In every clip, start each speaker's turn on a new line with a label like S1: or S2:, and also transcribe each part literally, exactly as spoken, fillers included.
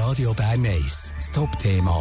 S1: Radio Bern eins, das Top-Thema.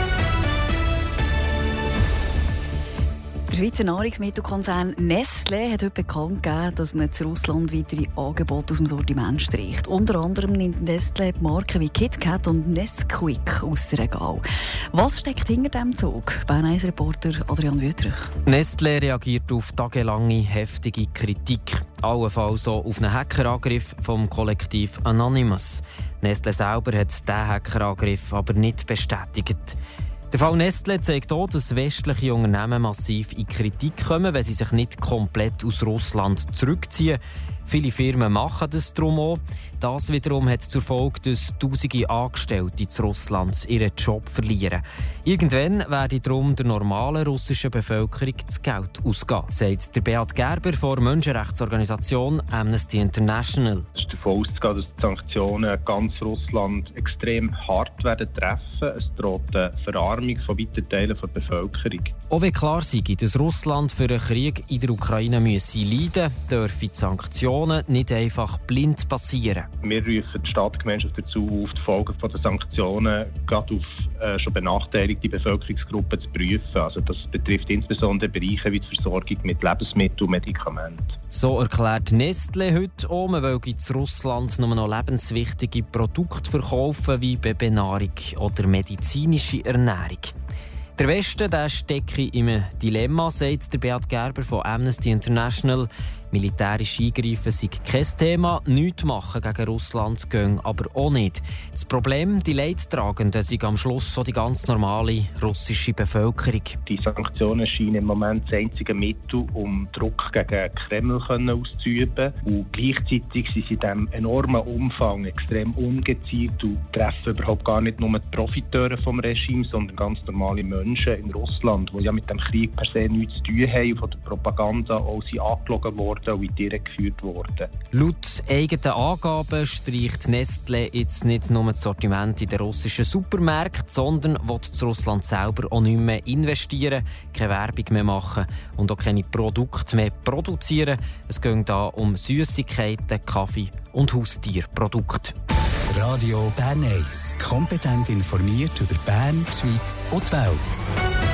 S2: Der Schweizer Nahrungsmittelkonzern Nestlé hat heute bekannt gegeben, dass man zu Russland weitere Angebote aus dem Sortiment streicht. Unter anderem nimmt Nestlé Marken wie KitKat und Nesquik aus dem Regal. Was steckt hinter diesem Zug? Bern eins Reporter Adrian Wüthrich.
S3: Nestlé reagiert auf tagelange heftige Kritik. Allenfalls auch auf einen Hackerangriff vom Kollektiv Anonymous. Nestlé selber hat diesen Hackerangriff aber nicht bestätigt. Der Fall Nestlé zeigt auch, dass westliche Unternehmen massiv in Kritik kommen, wenn sie sich nicht komplett aus Russland zurückziehen. Viele Firmen machen das darum auch. Das wiederum hat zur Folge, dass tausende Angestellte in Russland ihren Job verlieren. Irgendwann werde darum der normalen russischen Bevölkerung das Geld ausgehen, sagt der Beat Gerber von der Menschenrechtsorganisation Amnesty International.
S4: Es ist davon auszugehen, dass die Sanktionen ganz Russland extrem hart werden treffen. Es droht eine Verarmung von weiten Teilen der Bevölkerung.
S3: Auch wenn klar sei, dass Russland für den Krieg in der Ukraine müsse leiden, dürfen die Sanktionen nicht einfach blind passieren.
S4: Wir rufen die Staatsgemeinschaft dazu auf, die Folgen der Sanktionen gerade auf äh, schon benachteiligte Bevölkerungsgruppen zu prüfen. Also das betrifft insbesondere Bereiche wie die Versorgung mit Lebensmitteln und Medikamenten.
S3: So erklärt Nestlé heute auch, man will in Russland nur noch lebenswichtige Produkte verkaufen wie Babynahrung oder medizinische Ernährung. Der Westen der stecke im Dilemma, sagt der Beat Gerber von Amnesty International. Militärisch eingreifen sei kein Thema, nichts machen gegen Russland gehen aber auch nicht. Das Problem, die Leidtragenden, sind am Schluss so die ganz normale russische Bevölkerung.
S4: Die Sanktionen scheinen im Moment das einzige Mittel, um Druck gegen den Kreml auszuüben. Und gleichzeitig sind sie in diesem enormen Umfang extrem ungezielt und treffen überhaupt gar nicht nur die Profiteure vom Regime, sondern ganz normale Menschen in Russland, die ja mit dem Krieg per se nichts zu tun haben und von der Propaganda auch sind angelogen worden und in die Irre geführt worden.
S3: Laut eigenen Angaben streicht Nestlé jetzt nicht nur das Sortiment in den russischen Supermärkten, sondern will zu Russland selber auch nicht mehr investieren, keine Werbung mehr machen und auch keine Produkte mehr produzieren. Es geht hier um Süßigkeiten, Kaffee und Haustierprodukte.
S1: Radio Bern eins. Kompetent informiert über Bern, die Schweiz und die Welt.